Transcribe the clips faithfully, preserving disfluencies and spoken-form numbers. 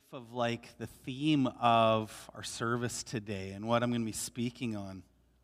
of like the theme of our service today and what I'm going to be speaking on.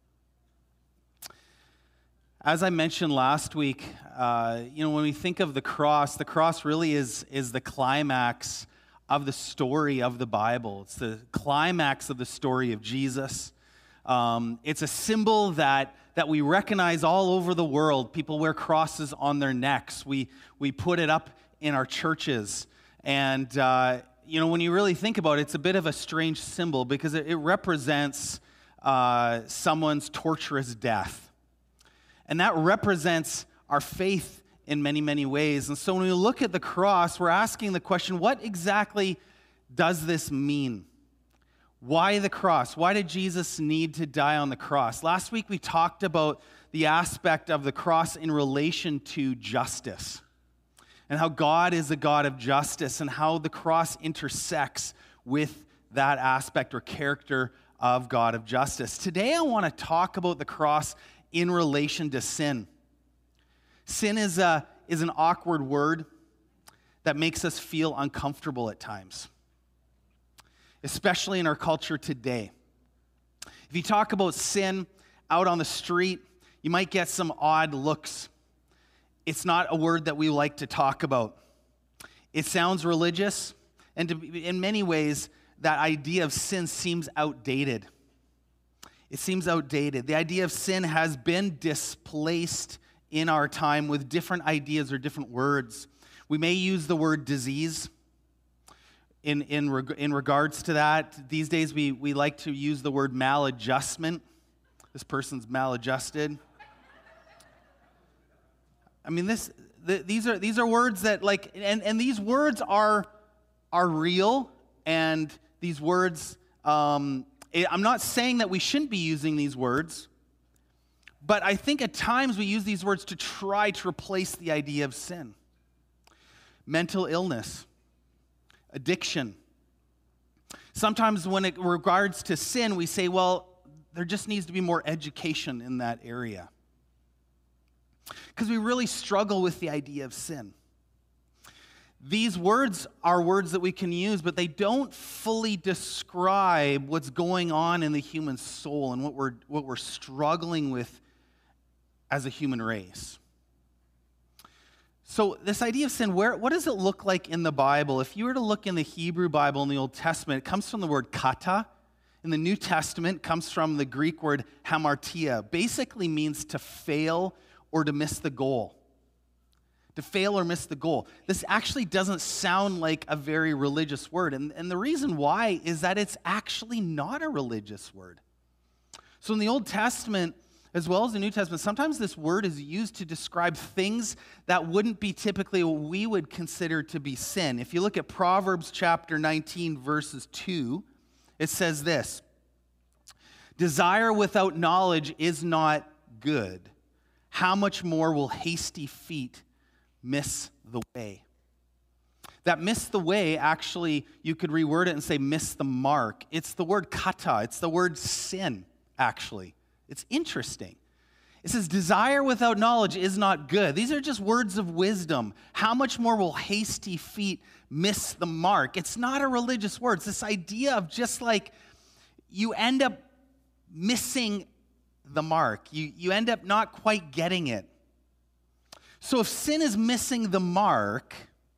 As I mentioned last week, uh, you know, when we think of the cross, the cross really is, is the climax of the story of the Bible. It's the climax of the story of Jesus. Um, it's a symbol that, that we recognize all over the world. People wear crosses on their necks. We, we put it up in our churches. And, uh, you know, when you really think about it, it's a bit of a strange symbol because it, it represents uh, someone's torturous death. And that represents our faith in many, many ways. And so when we look at the cross, we're asking the question, what exactly does this mean? Why the cross? Why did Jesus need to die on the cross? Last week we talked about the aspect of the cross in relation to justice and how God is a God of justice and how the cross intersects with that aspect or character of God of justice. Today I want to talk about the cross in relation to sin. Sin is, a, is an awkward word that makes us feel uncomfortable at times, especially in our culture today. If you talk about sin out on the street, you might get some odd looks. It's not a word that we like to talk about. It sounds religious, and to, in many ways, that idea of sin seems outdated. It seems outdated. The idea of sin has been displaced in our time with different ideas or different words. We may use the word disease in, in, reg- in regards to that. These days, we, we like to use the word maladjustment. This person's maladjusted. I mean, this the, these are these are words that like, and, and these words are are real, and these words. Um, I'm not saying that we shouldn't be using these words, but I think at times we use these words to try to replace the idea of sin. Mental illness, addiction. Sometimes when it regards to sin, we say, well, there just needs to be more education in that area. Because we really struggle with the idea of sin. These words are words that we can use, but they don't fully describe what's going on in the human soul and what we're, what we're struggling with as a human race. So this idea of sin, where, what does it look like in the Bible? If you were to look in the Hebrew Bible in the Old Testament, it comes from the word kata. In the New Testament, it comes from the Greek word hamartia. Basically means to fail or to miss the goal. To fail or miss the goal. This actually doesn't sound like a very religious word. And, and the reason why is that it's actually not a religious word. So in the Old Testament, as well as the New Testament, sometimes this word is used to describe things that wouldn't be typically what we would consider to be sin. If you look at Proverbs chapter nineteen, verses two, it says this: desire without knowledge is not good. How much more will hasty feet miss the way? That miss the way, actually, you could reword it and say miss the mark. It's the word kata. It's the word sin, actually. It's interesting. It says desire without knowledge is not good. These are just words of wisdom. How much more will hasty feet miss the mark? It's not a religious word. It's this idea of just like you end up missing the mark. You, you end up not quite getting it. So if sin is missing the mark,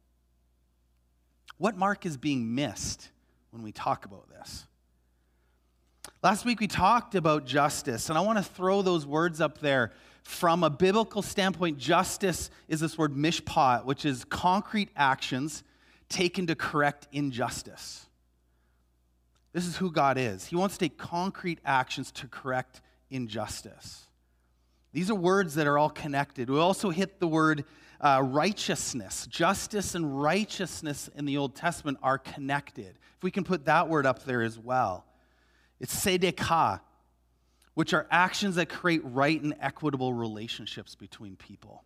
what mark is being missed when we talk about this? Last week we talked about justice, and I want to throw those words up there. From a biblical standpoint, justice is this word mishpat, which is concrete actions taken to correct injustice. This is who God is. He wants to take concrete actions to correct injustice. These are words that are all connected. We also hit the word uh, righteousness. Justice and righteousness in the Old Testament are connected. If we can put that word up there as well. It's tzedakah, which are actions that create right and equitable relationships between people.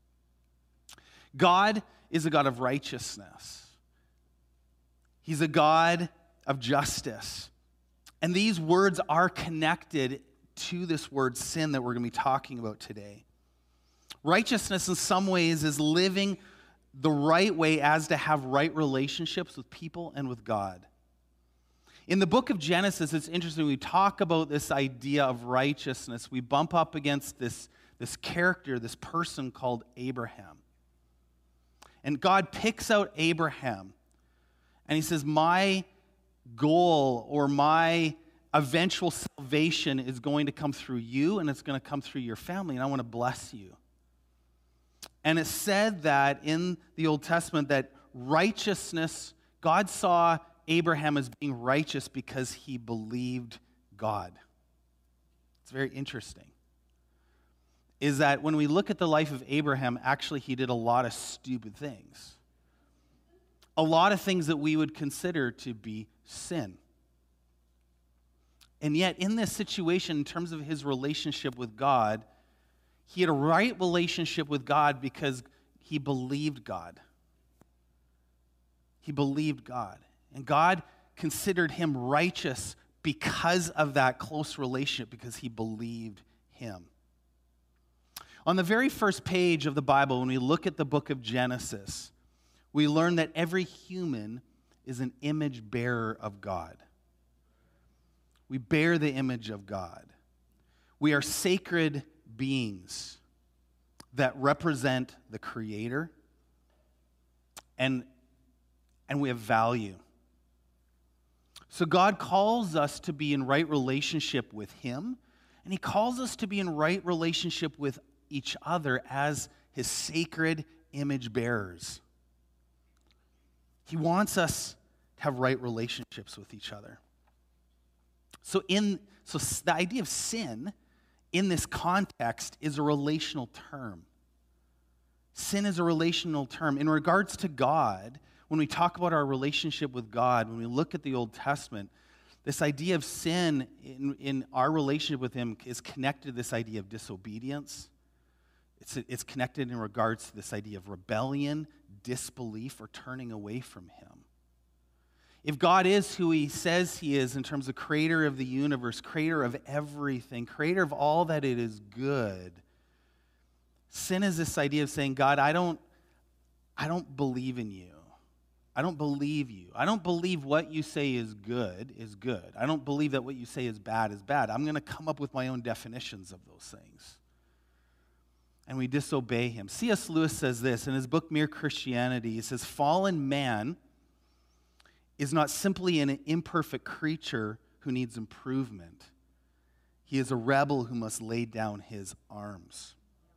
God is a God of righteousness. He's a God of justice. And these words are connected to this word sin that we're going to be talking about today. Righteousness in some ways is living the right way as to have right relationships with people and with God. In the book of Genesis, it's interesting, we talk about this idea of righteousness. We bump up against this, this character, this person called Abraham. And God picks out Abraham, and he says, my goal or my eventual salvation is going to come through you, and it's going to come through your family, and I want to bless you. And it said that in the Old Testament that righteousness, God saw Abraham as being righteous because he believed God. It's very interesting. Is that when we look at the life of Abraham, actually he did a lot of stupid things. A lot of things that we would consider to be sin. And yet in this situation, in terms of his relationship with God, he had a right relationship with God because he believed God. He believed God. And God considered him righteous because of that close relationship, because he believed him. On the very first page of the Bible, when we look at the book of Genesis, we learn that every human is an image bearer of God. We bear the image of God. We are sacred beings that represent the Creator, and, and we have value. So God calls us to be in right relationship with him, and he calls us to be in right relationship with each other as his sacred image bearers. He wants us to have right relationships with each other. So in so the idea of sin in this context is a relational term. Sin is a relational term. In regards to God, when we talk about our relationship with God, when we look at the Old Testament, this idea of sin in, in our relationship with him is connected to this idea of disobedience. It's, it's connected in regards to this idea of rebellion, disbelief, or turning away from him. If God is who he says he is in terms of creator of the universe, creator of everything, creator of all that it is good, sin is this idea of saying, God, I don't, I don't believe in you. I don't believe you. I don't believe what you say is good is good. I don't believe that what you say is bad is bad. I'm going to come up with my own definitions of those things. And we disobey him. C S Lewis says this in his book, Mere Christianity. He says, fallen man is not simply an imperfect creature who needs improvement. He is a rebel who must lay down his arms.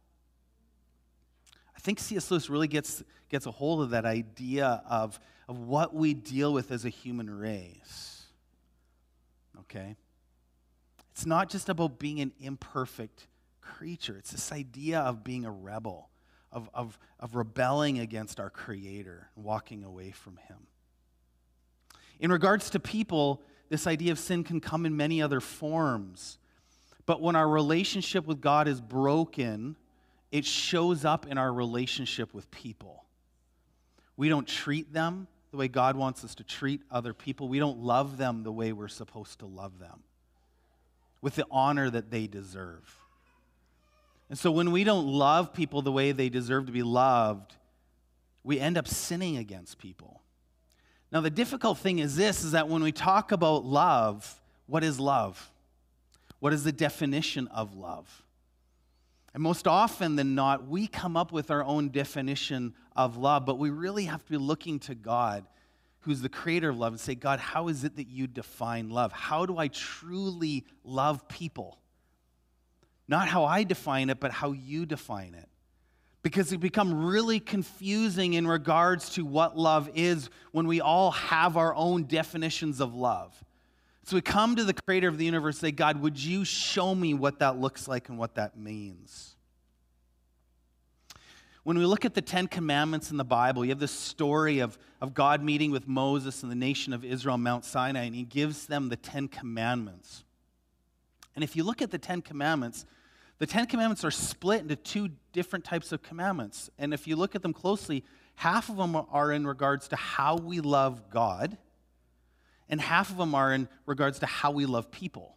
I think C S Lewis really gets, gets a hold of that idea of, of what we deal with as a human race. Okay? It's not just about being an imperfect creature. It's this idea of being a rebel, of, of, of rebelling against our Creator, and walking away from him. In regards to people, this idea of sin can come in many other forms. But when our relationship with God is broken, it shows up in our relationship with people. We don't treat them the way God wants us to treat other people. We don't love them the way we're supposed to love them, with the honor that they deserve. And so when we don't love people the way they deserve to be loved, we end up sinning against people. Now, the difficult thing is this, is that when we talk about love, what is love? What is the definition of love? And most often than not, we come up with our own definition of love, but we really have to be looking to God, who's the creator of love, and say, God, how is it that you define love? How do I truly love people? Not how I define it, but how you define it. Because it becomes really confusing in regards to what love is when we all have our own definitions of love. So we come to the creator of the universe and say, God, would you show me what that looks like and what that means? When we look at the Ten Commandments in the Bible, you have this story of, of God meeting with Moses and the nation of Israel on Mount Sinai, and he gives them the Ten Commandments. And if you look at the Ten Commandments, the Ten Commandments are split into two different types of commandments. And if you look at them closely, half of them are in regards to how we love God, and half of them are in regards to how we love people.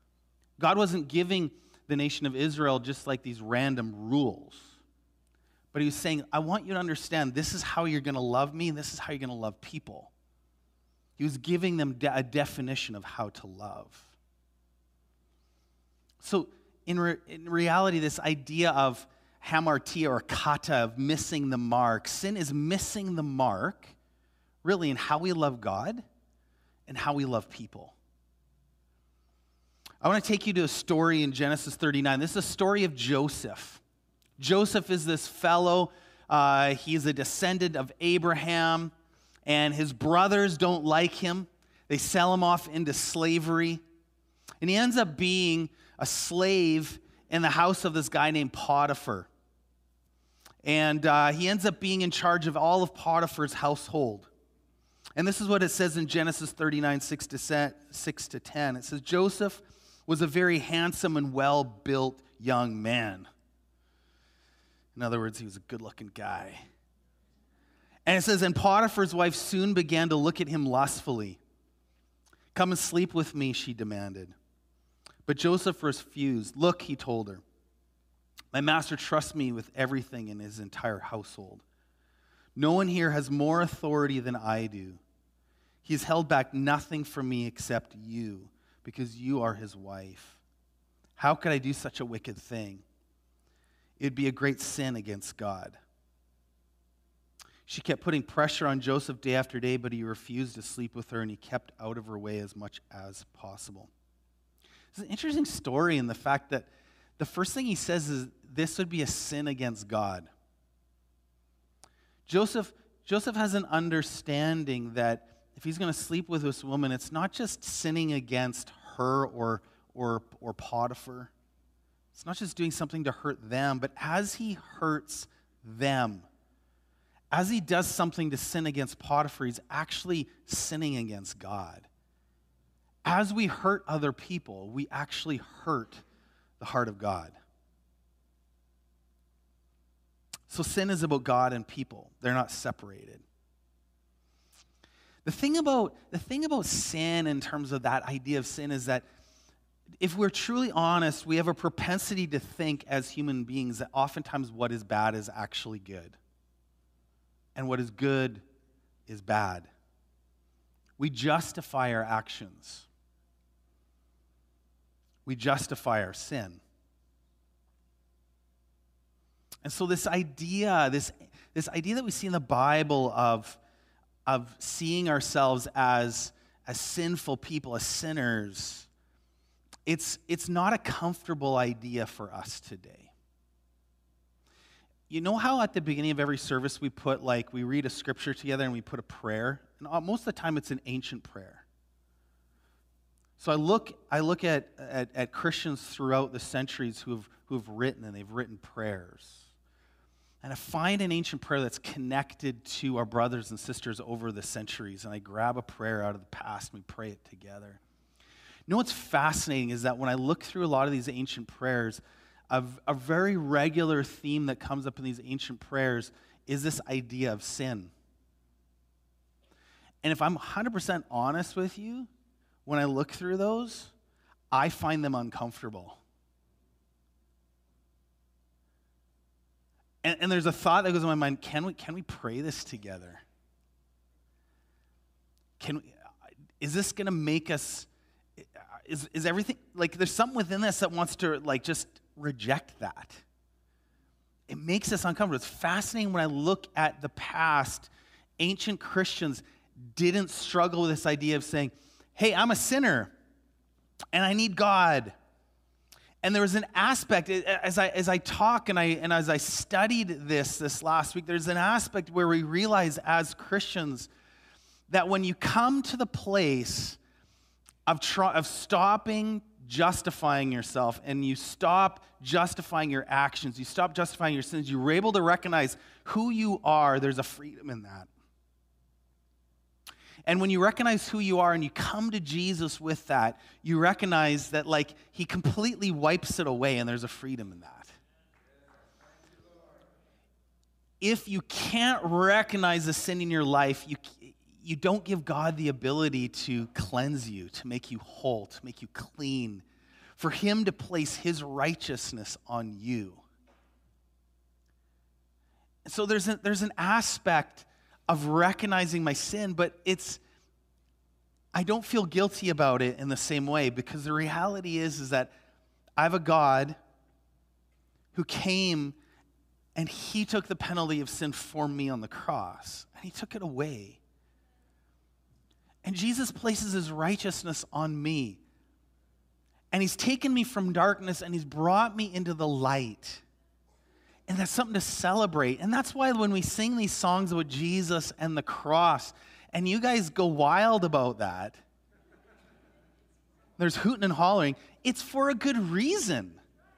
God wasn't giving the nation of Israel just like these random rules, But he was saying, I want you to understand this is how you're going to love me, and this is how you're going to love people. He was giving them de- a definition of how to love. So in, re- in reality, this idea of hamartia or kata, of missing the mark, sin is missing the mark, really, in how we love God and how we love people. I want to take you to a story in Genesis thirty-nine. This is a story of Joseph. Joseph is this fellow, uh, he's a descendant of Abraham, and his brothers don't like him. They sell him off into slavery, and he ends up being a slave in the house of this guy named Potiphar. And uh, he ends up being in charge of all of Potiphar's household. And this is what it says in Genesis thirty-nine, six to ten. It says, Joseph was a very handsome and well-built young man. In other words, he was a good-looking guy. And it says, and Potiphar's wife soon began to look at him lustfully. Come and sleep with me, she demanded. But Joseph refused. Look, he told her, my master trusts me with everything in his entire household. No one here has more authority than I do. He has held back nothing from me except you, because you are his wife. How could I do such a wicked thing? It would be a great sin against God. She kept putting pressure on Joseph day after day, but he refused to sleep with her, and he kept out of her way as much as possible. It's an interesting story in the fact that the first thing he says is this would be a sin against God. Joseph, Joseph has an understanding that if he's going to sleep with this woman, it's not just sinning against her or, or, or Potiphar. It's not just doing something to hurt them, but as he hurts them, as he does something to sin against Potiphar, he's actually sinning against God. As we hurt other people, we actually hurt the heart of God. So sin is about God and people. They're not separated. The thing about, the thing about sin in terms of that idea of sin is that if we're truly honest, we have a propensity to think as human beings that oftentimes what is bad is actually good. And what is good is bad. We justify our actions. We justify our sin. And so this idea, this, this idea that we see in the Bible of, of seeing ourselves as, as sinful people, as sinners, it's, it's not a comfortable idea for us today. You know how at the beginning of every service we put, like, we read a scripture together and we put a prayer? And most of the time it's an ancient prayer. So I look, I look at, at, at Christians throughout the centuries who have, who have written, and they've written prayers. And I find an ancient prayer that's connected to our brothers and sisters over the centuries, and I grab a prayer out of the past and we pray it together. You know what's fascinating is that when I look through a lot of these ancient prayers, a, a very regular theme that comes up in these ancient prayers is this idea of sin. And if I'm one hundred percent honest with you, when I look through those, I find them uncomfortable. And, and there's a thought that goes in my mind, can we, can we pray this together? Can we, is this going to make us, is, is everything, like there's something within us that wants to like just reject that. It makes us uncomfortable. It's fascinating when I look at the past, ancient Christians didn't struggle with this idea of saying, hey, I'm a sinner and I need God. And there was an aspect, as I as I talk and I and as I studied this this last week, there's an aspect where we realize as Christians that when you come to the place of try, of stopping justifying yourself and you stop justifying your actions, you stop justifying your sins, you're able to recognize who you are, there's a freedom in that. And when you recognize who you are and you come to Jesus with that, you recognize that like he completely wipes it away and there's a freedom in that. If you can't recognize the sin in your life, you, you don't give God the ability to cleanse you, to make you whole, to make you clean, for him to place his righteousness on you. So there's, a, there's an aspect of recognizing my sin, but it's, I don't feel guilty about it in the same way, because the reality is, is that I have a God who came and he took the penalty of sin for me on the cross, and he took it away. And Jesus places his righteousness on me. And he's taken me from darkness and he's brought me into the light. And that's something to celebrate. And that's why when we sing these songs about Jesus and the cross, and you guys go wild about that, there's hooting and hollering, it's for a good reason.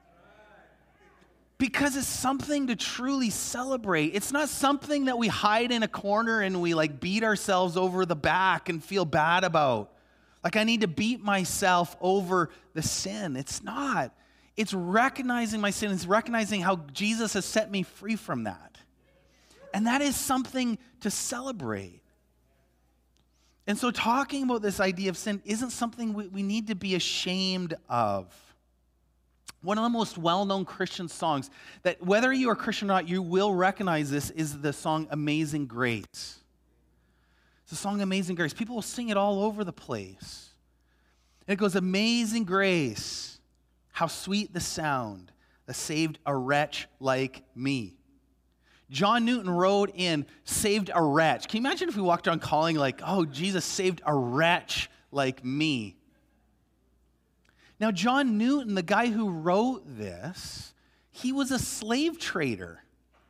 Because it's something to truly celebrate. It's not something that we hide in a corner and we like beat ourselves over the back and feel bad about. Like I need to beat myself over the sin. It's not. It's recognizing my sin. It's recognizing how Jesus has set me free from that. And that is something to celebrate. And so talking about this idea of sin isn't something we, we need to be ashamed of. One of the most well-known Christian songs that whether you are Christian or not, you will recognize this, is the song Amazing Grace. It's the song Amazing Grace. People will sing it all over the place. And it goes, Amazing Grace, how sweet the sound that saved a wretch like me. John Newton wrote in, saved a wretch. Can you imagine if we walked around calling like, oh, Jesus saved a wretch like me? Now, John Newton, the guy who wrote this, he was a slave trader.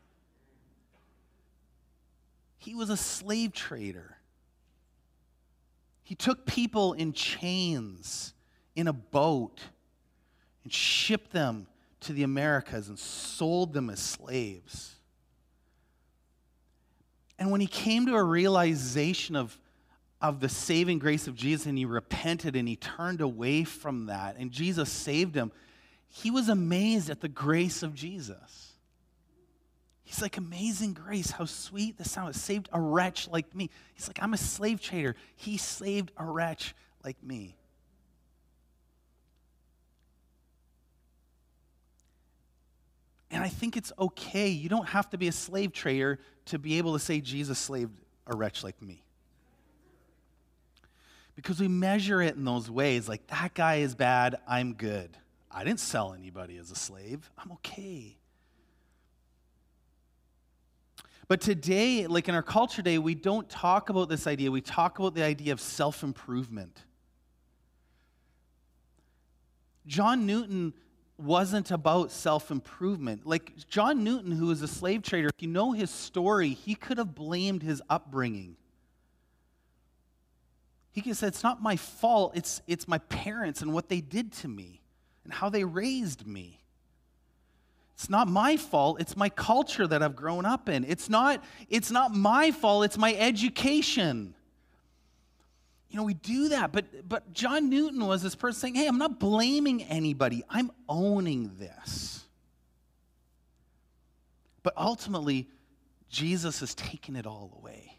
He was a slave trader. He took people in chains in a boat and shipped them to the Americas and sold them as slaves. And when he came to a realization of of the saving grace of Jesus, and he repented and he turned away from that, and Jesus saved him, he was amazed at the grace of Jesus. He's like, Amazing Grace, how sweet the sound. It saved a wretch like me. He's like, I'm a slave trader. He saved a wretch like me. And I think it's okay. You don't have to be a slave trader to be able to say Jesus saved a wretch like me. Because we measure it in those ways, like that guy is bad, I'm good. I didn't sell anybody as a slave. I'm okay. But today, like in our culture today, we don't talk about this idea. We talk about the idea of self-improvement. John Newton wasn't about self-improvement. Like John Newton, who was a slave trader, if you know his story, he could have blamed his upbringing. He could have said, it's not my fault, it's, it's my parents and what they did to me and how they raised me. It's not my fault, it's my culture that I've grown up in. It's not, it's not my fault, it's my education. You know, we do that, but, but John Newton was this person saying, hey, I'm not blaming anybody, I'm owning this. But ultimately, Jesus has taken it all away.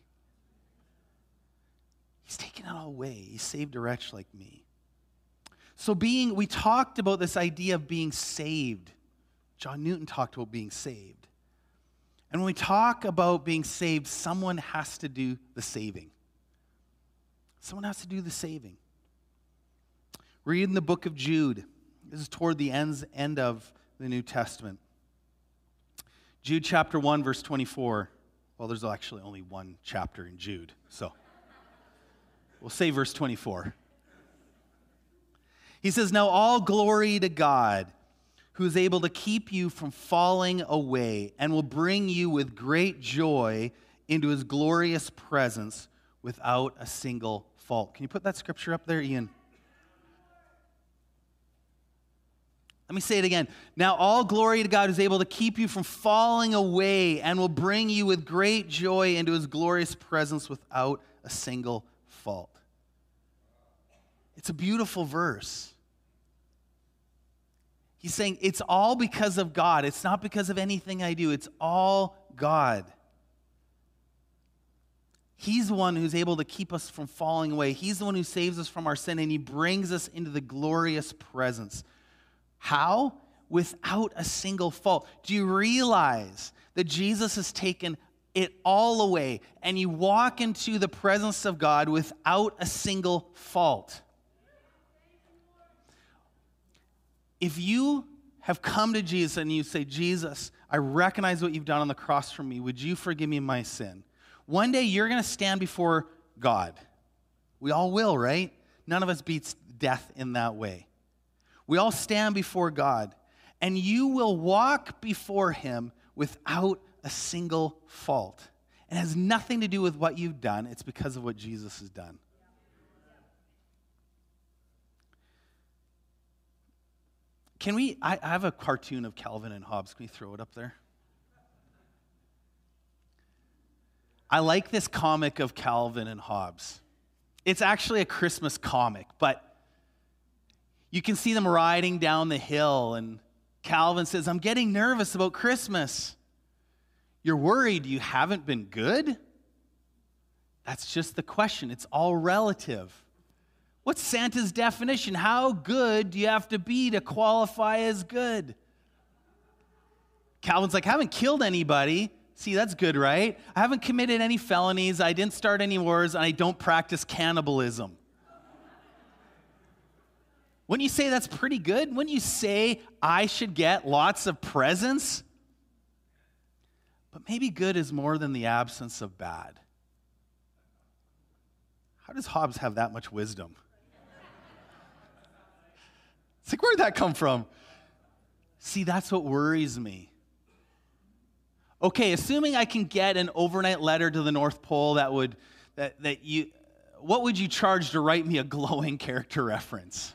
He's taken it all away. He saved a wretch like me. So being, we talked about this idea of being saved. John Newton talked about being saved. And when we talk about being saved, someone has to do the saving. Someone has to do the saving. Read in the book of Jude. This is toward the ends, end of the New Testament. Jude chapter one, verse twenty-four. Well, there's actually only one chapter in Jude, so we'll say verse twenty-four. He says, now all glory to God, who is able to keep you from falling away and will bring you with great joy into his glorious presence without a single fault. Can you put that scripture up there, Ian? Let me say it again. Now all glory to God, who is able to keep you from falling away and will bring you with great joy into his glorious presence without a single fault. It's a beautiful verse. He's saying it's all because of God. It's not because of anything I do. It's all God. He's the one who's able to keep us from falling away. He's the one who saves us from our sin, and he brings us into the glorious presence. How? without a single fault. Do you realize that Jesus has taken it all away and you walk into the presence of God without a single fault? If you have come to Jesus and you say, Jesus, I recognize what you've done on the cross for me. Would you forgive me my sin? One day you're going to stand before God. We all will, right? None of us beats death in that way. We all stand before God, and you will walk before him without a single fault. It has nothing to do with what you've done. It's because of what Jesus has done. Can we, I, I have a cartoon of Calvin and Hobbes. Can we throw it up there? I like this comic of Calvin and Hobbes. It's actually a Christmas comic, but you can see them riding down the hill, and Calvin says, I'm getting nervous about Christmas. You're worried you haven't been good? That's just the question. It's all relative. What's Santa's definition? How good do you have to be to qualify as good? Calvin's like, I haven't killed anybody. See, that's good, right? I haven't committed any felonies. I didn't start any wars, and I don't practice cannibalism. Wouldn't you say that's pretty good? Wouldn't you say I should get lots of presents? But maybe good is more than the absence of bad. How does Hobbes have that much wisdom? It's like, where'd that come from? See, that's what worries me. Okay, assuming I can get an overnight letter to the North Pole that would, that, that you, what would you charge to write me a glowing character reference?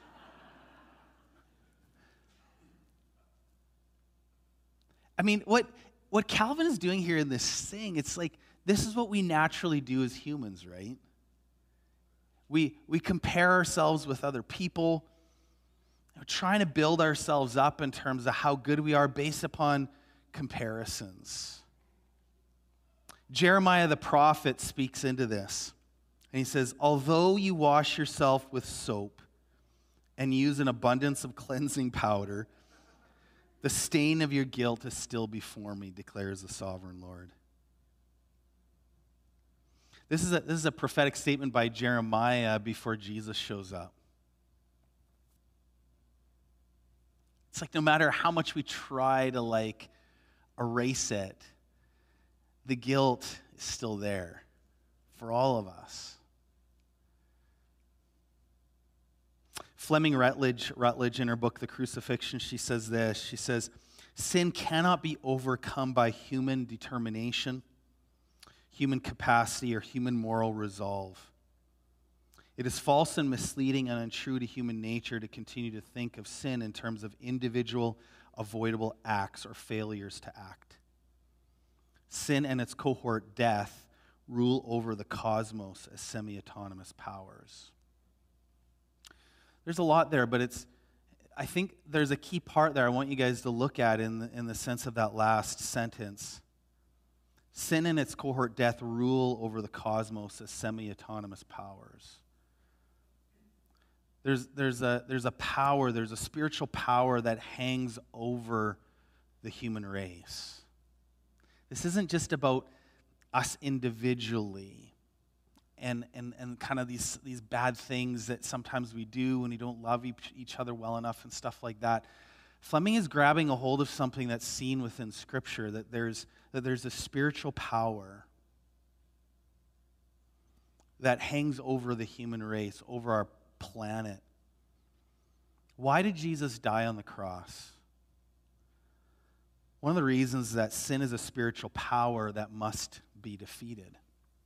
I mean, what, what Calvin is doing here in this thing, it's like, this is what we naturally do as humans, right? We, we compare ourselves with other people. We're trying to build ourselves up in terms of how good we are based upon comparisons. Jeremiah the prophet speaks into this. And he says, although you wash yourself with soap and use an abundance of cleansing powder, the stain of your guilt is still before me, declares the sovereign Lord. This is a, this is a prophetic statement by Jeremiah before Jesus shows up. It's like no matter how much we try to like erase it, the guilt is still there for all of us. Fleming Rutledge, Rutledge in her book, The Crucifixion, she says this. She says, sin cannot be overcome by human determination, human capacity, or human moral resolve. It is false and misleading and untrue to human nature to continue to think of sin in terms of individual, avoidable acts or failures to act. Sin and its cohort, death, rule over the cosmos as semi-autonomous powers. There's a lot there, but it's, I think there's a key part there I want you guys to look at in the, in the sense of that last sentence. Sin and its cohort, death, rule over the cosmos as semi-autonomous powers. There's, there's, a, there's a power, there's a spiritual power that hangs over the human race. This isn't just about us individually and, and, and kind of these, these bad things that sometimes we do when we don't love each, each other well enough and stuff like that. Fleming is grabbing a hold of something that's seen within Scripture, that there's, that there's a spiritual power that hangs over the human race, over our planet. Why did Jesus die on the cross? One of the reasons is that sin is a spiritual power that must be defeated.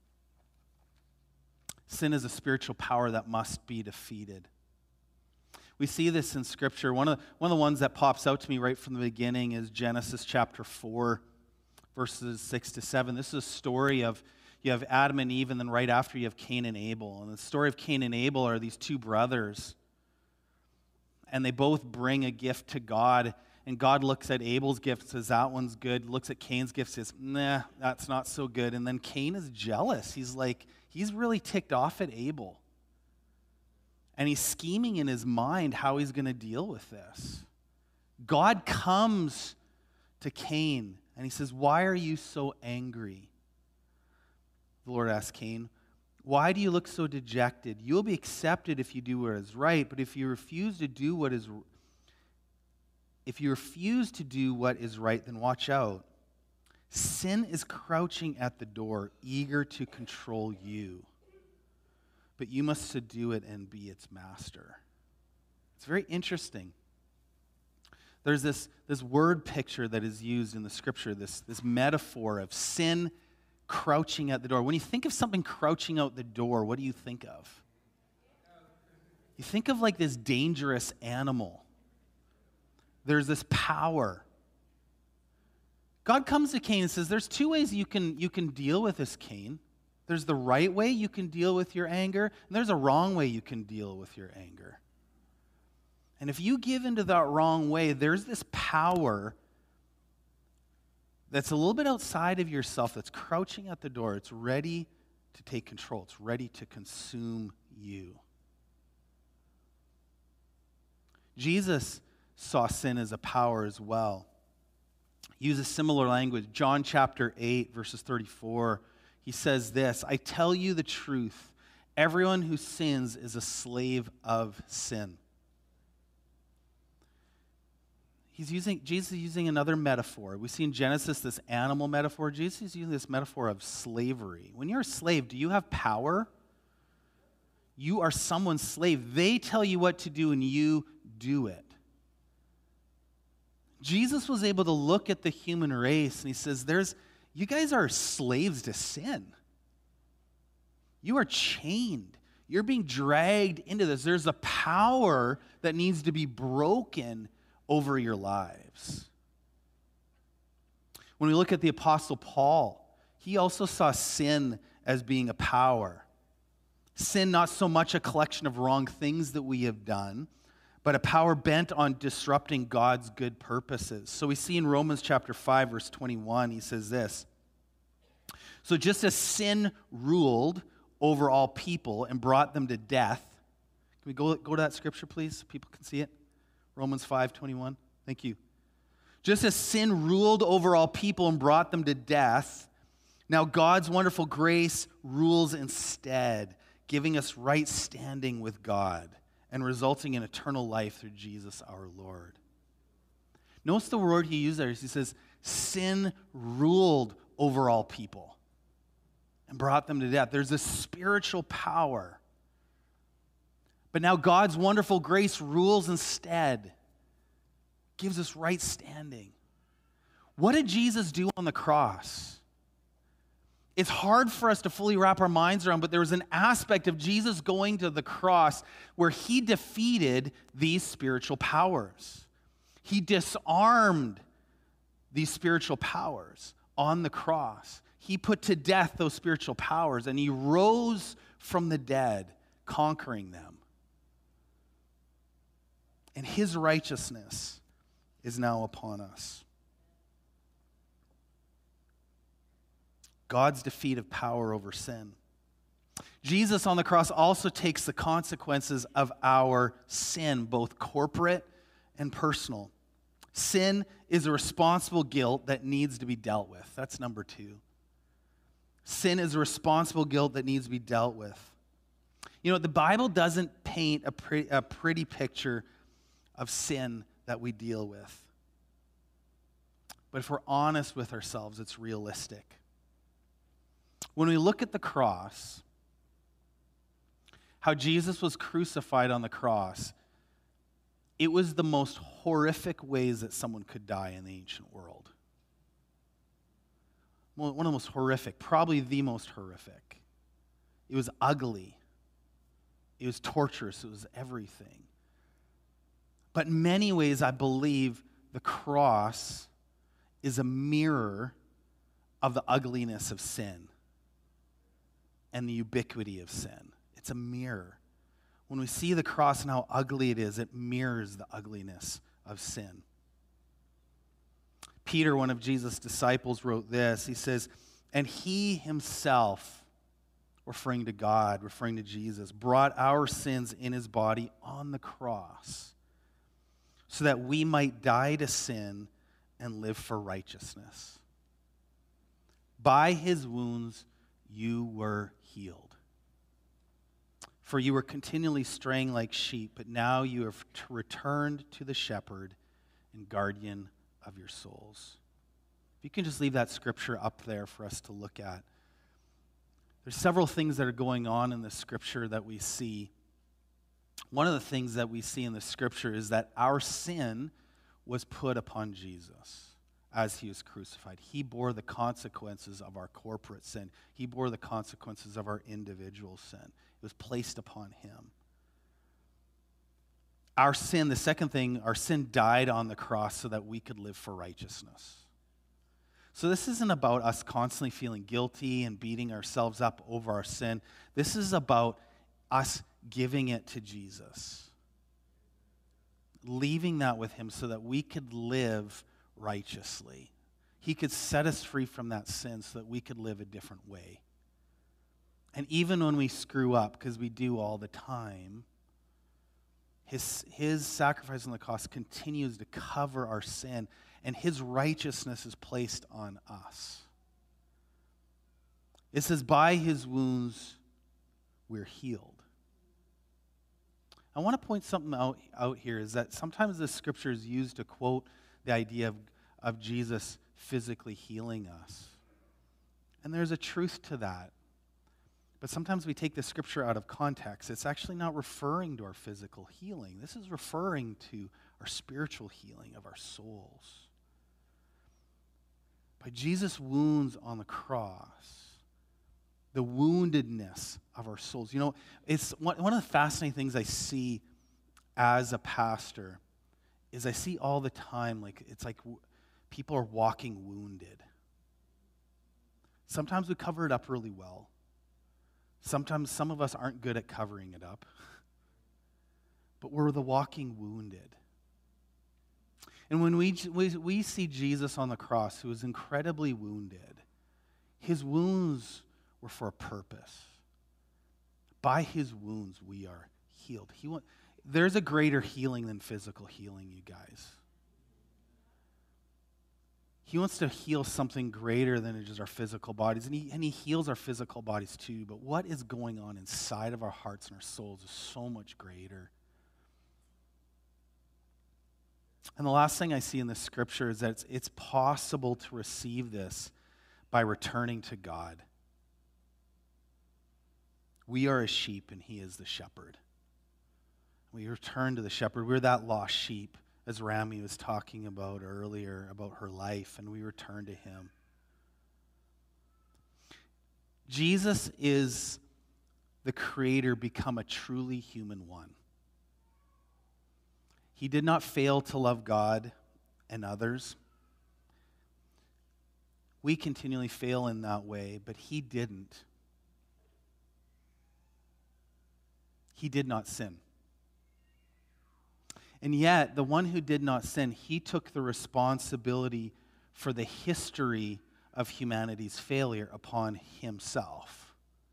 Sin is a spiritual power that must be defeated. We see this in Scripture. One of, one of the ones that pops out to me right from the beginning is Genesis chapter four, verses six to seven. This is a story of, you have Adam and Eve, and then right after you have Cain and Abel. And the story of Cain and Abel are these two brothers. And they both bring a gift to God. And God looks at Abel's gift and says, that one's good. Looks at Cain's gift and says, nah, that's not so good. And then Cain is jealous. He's like, he's really ticked off at Abel. And he's scheming in his mind how he's going to deal with this. God comes to Cain and he says, "Why are you so angry?" The Lord asks Cain, "Why do you look so dejected? You will be accepted if you do what is right, but if you refuse to do what is if you refuse to do what is right, then watch out. Sin is crouching at the door, eager to control you. But you must subdue it and be its master." It's very interesting. There's this, this word picture that is used in the scripture, this, this metaphor of sin crouching at the door. When you think of something crouching out the door, what do you think of? You think of like this dangerous animal. There's this power. God comes to Cain and says, there's two ways you can, you can deal with this, Cain. There's the right way you can deal with your anger, and there's a wrong way you can deal with your anger. And if you give into that wrong way, there's this power that's a little bit outside of yourself that's crouching at the door. It's ready to take control. It's ready to consume you. Jesus saw sin as a power as well. He uses similar language. John chapter eight, verses thirty-four, he says this, "I tell you the truth, everyone who sins is a slave of sin." He's using, Jesus is using another metaphor. We see in Genesis this animal metaphor. Jesus is using this metaphor of slavery. When you're a slave, do you have power? You are someone's slave. They tell you what to do and you do it. Jesus was able to look at the human race and he says, "There's, you guys are slaves to sin. You are chained. You're being dragged into this. There's a power that needs to be broken over your lives." When we look at the Apostle Paul, he also saw sin as being a power. Sin, not so much a collection of wrong things that we have done, but a power bent on disrupting God's good purposes. So we see in Romans chapter five, verse twenty-one, he says this, "So just as sin ruled over all people and brought them to death," can we go, go to that scripture, please, so people can see it? Romans five twenty-one. Thank you. "Just as sin ruled over all people and brought them to death, now God's wonderful grace rules instead, giving us right standing with God and resulting in eternal life through Jesus our Lord." Notice the word he used there. He says, sin ruled over all people and brought them to death. There's a spiritual power. But now God's wonderful grace rules instead, gives us right standing. What did Jesus do on the cross? It's hard for us to fully wrap our minds around, but there was an aspect of Jesus going to the cross where he defeated these spiritual powers. He disarmed these spiritual powers on the cross. He put to death those spiritual powers, and he rose from the dead, conquering them. And his righteousness is now upon us. God's defeat of power over sin. Jesus on the cross also takes the consequences of our sin, both corporate and personal. Sin is a responsible guilt that needs to be dealt with. That's number two. Sin is a responsible guilt that needs to be dealt with. You know, the Bible doesn't paint a pretty, a pretty picture of sin that we deal with. But if we're honest with ourselves, it's realistic. When we look at the cross, how Jesus was crucified on the cross, it was the most horrific ways that someone could die in the ancient world. One of the most horrific, probably the most horrific. It was ugly. It was torturous. It was everything. But in many ways, I believe the cross is a mirror of the ugliness of sin and the ubiquity of sin. It's a mirror. When we see the cross and how ugly it is, it mirrors the ugliness of sin. Peter, one of Jesus' disciples, wrote this. He says, "And he himself," referring to God, referring to Jesus, "brought our sins in his body on the cross, so that we might die to sin and live for righteousness. By his wounds you were healed. For you were continually straying like sheep, but now you have t- returned to the shepherd and guardian of your souls. If you can just leave that scripture up there for us to look at. There's several things that are going on in the scripture that we see. One of the things that we see in the scripture is that our sin was put upon Jesus as he was crucified. He bore the consequences of our corporate sin. He bore the consequences of our individual sin. It was placed upon him. Our sin, the second thing, our sin died on the cross so that we could live for righteousness. So this isn't about us constantly feeling guilty and beating ourselves up over our sin. This is about us giving it to Jesus. Leaving that with him so that we could live righteously. He could set us free from that sin so that we could live a different way. And even when we screw up, because we do all the time, his, his sacrifice on the cross continues to cover our sin, and his righteousness is placed on us. It says, by his wounds we're healed. I want to point something out, out here, is that sometimes the scripture is used to quote the idea of, of Jesus physically healing us. And there's a truth to that. But sometimes we take the scripture out of context. It's actually not referring to our physical healing. This is referring to our spiritual healing of our souls. By Jesus' wounds on the cross, the woundedness of our souls. You know, it's one, one of the fascinating things I see as a pastor is I see all the time, like, it's like w- people are walking wounded. Sometimes we cover it up really well. Sometimes some of us aren't good at covering it up. But we're the walking wounded. And when we, we, we see Jesus on the cross, who was incredibly wounded, his wounds were for a purpose. By his wounds, we are healed. He want, there's a greater healing than physical healing, you guys. He wants to heal something greater than just our physical bodies, and he, and he heals our physical bodies too, but what is going on inside of our hearts and our souls is so much greater. And the last thing I see in this scripture is that it's, it's possible to receive this by returning to God. We are a sheep and he is the shepherd. We return to the shepherd. We're that lost sheep, as Rami was talking about earlier, about her life, and we return to him. Jesus is the creator become a truly human one. He did not fail to love God and others. We continually fail in that way, but he didn't. He did not sin. And yet, the one who did not sin, he took the responsibility for the history of humanity's failure upon himself.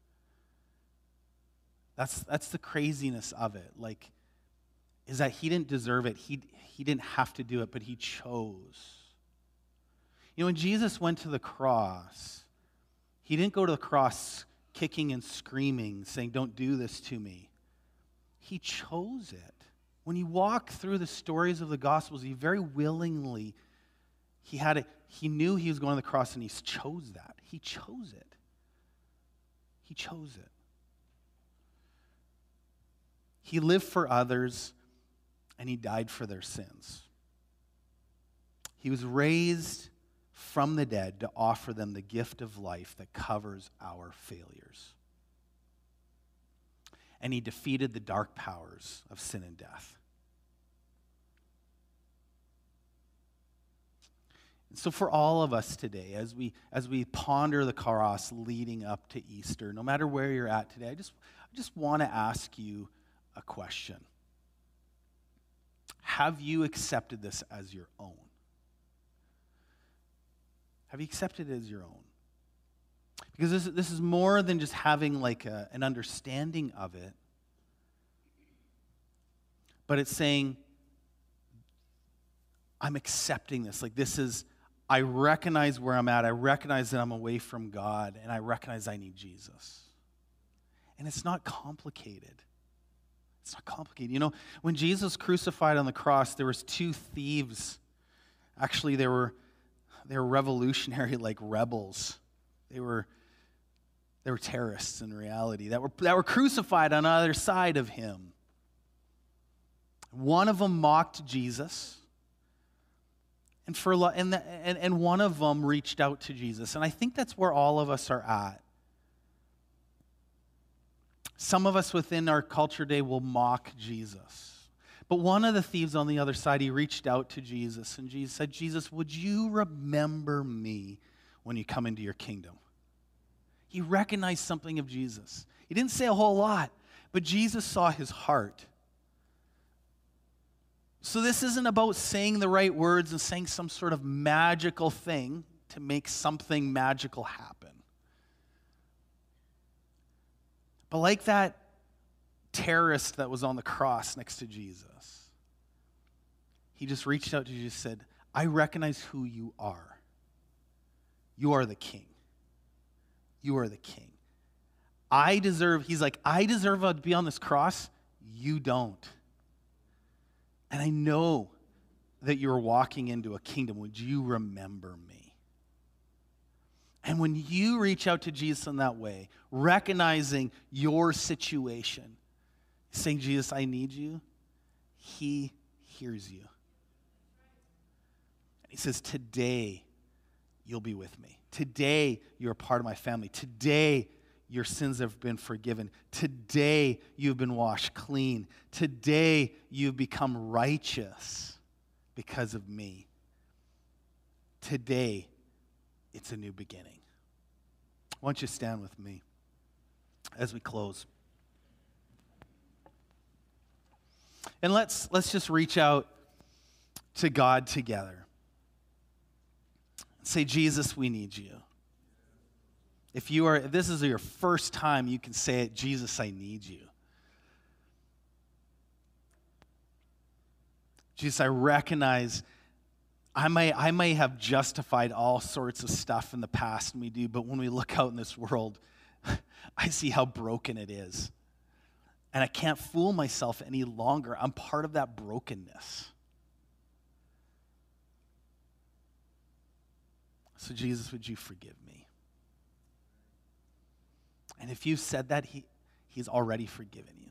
That's, that's the craziness of it. Like, is that he didn't deserve it. He, he didn't have to do it, but he chose. You know, when Jesus went to the cross, he didn't go to the cross kicking and screaming, saying, "Don't do this to me." He chose it. When you walk through the stories of the Gospels, he very willingly, he had a, he knew he was going to the cross, and he chose that. He chose it. He chose it. He lived for others, and he died for their sins. He was raised from the dead to offer them the gift of life that covers our failures. And he defeated the dark powers of sin and death. And so for all of us today, as we as we ponder the cross leading up to Easter, no matter where you're at today, I just, I just want to ask you a question. Have you accepted this as your own? Have you accepted it as your own? Because this, this is more than just having like a, an understanding of it, but it's saying I'm accepting this. Like this is, I recognize where I'm at. I recognize that I'm away from God, and I recognize I need Jesus. And it's not complicated. It's not complicated. You know, when Jesus was crucified on the cross, there was two thieves. Actually, they were they were revolutionary, like rebels. They were they were terrorists in reality that were that were crucified on either side of him. One of them mocked Jesus. And, for, and, the, and, and one of them reached out to Jesus. And I think that's where all of us are at. Some of us within our culture today will mock Jesus. But one of the thieves on the other side, he reached out to Jesus. And Jesus said, Jesus, would you remember me when you come into your kingdom? He recognized something of Jesus. He didn't say a whole lot, but Jesus saw his heart. So this isn't about saying the right words and saying some sort of magical thing to make something magical happen. But like that terrorist that was on the cross next to Jesus, he just reached out to Jesus and said, I recognize who you are. You are the king. You are the king. I deserve, he's like, I deserve to be on this cross. You don't. And I know that you're walking into a kingdom. Would you remember me? And when you reach out to Jesus in that way, recognizing your situation, saying, Jesus, I need you, he hears you. And he says, today you'll be with me. Today you're a part of my family. Today your sins have been forgiven. Today you've been washed clean. Today you've become righteous because of me. Today it's a new beginning. Why don't you stand with me as we close? And let's let's just reach out to God together. Say, Jesus, we need you. If you are, if this is your first time, you can say it, Jesus, I need you. Jesus, I recognize I may, I may have justified all sorts of stuff in the past, and we do, but when we look out in this world, I see how broken it is. And I can't fool myself any longer. I'm part of that brokenness. So Jesus, would you forgive me? And if you've said that, he, he's already forgiven you.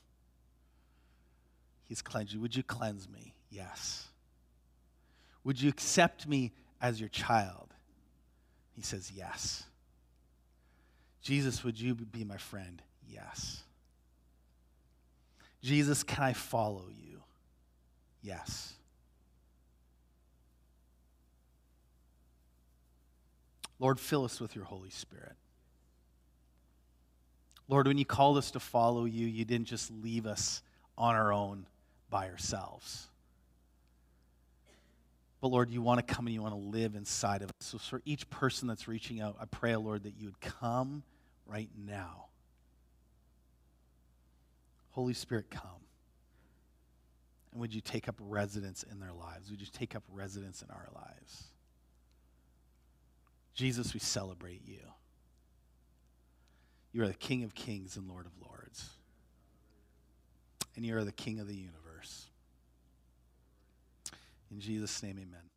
He's cleansed you. Would you cleanse me? Yes. Would you accept me as your child? He says, yes. Jesus, would you be my friend? Yes. Jesus, can I follow you? Yes. Lord, fill us with your Holy Spirit. Lord, when you called us to follow you, you didn't just leave us on our own by ourselves. But Lord, you want to come and you want to live inside of us. So for each person that's reaching out, I pray, Lord, that you would come right now. Holy Spirit, come. And would you take up residence in their lives? Would you take up residence in our lives? Jesus, we celebrate you. You are the King of kings and Lord of lords. And you are the King of the universe. In Jesus' name, amen.